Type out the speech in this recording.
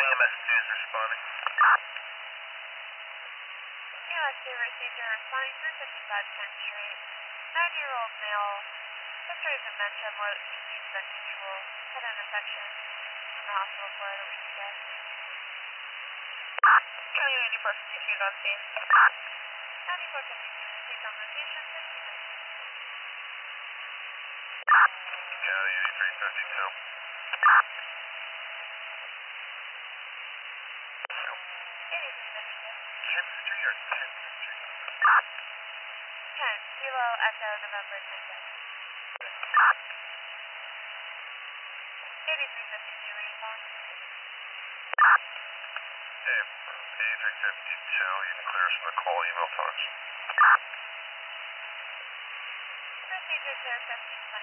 EMS2 is responding. EMS2 received your responding 355 10th Street. 90-year-old male, history of dementia, more ECGs than usual, had an infection in the hospital for a week ago. County 9452 is on scene. 9452 received on location 60 minutes. County 8352. 8352. 10th Street or 10th Street? 10, Kilo Echo November Tango. 8352 respond. Hey, 8352, you can clear us from the call, email talks. Procedure care 57.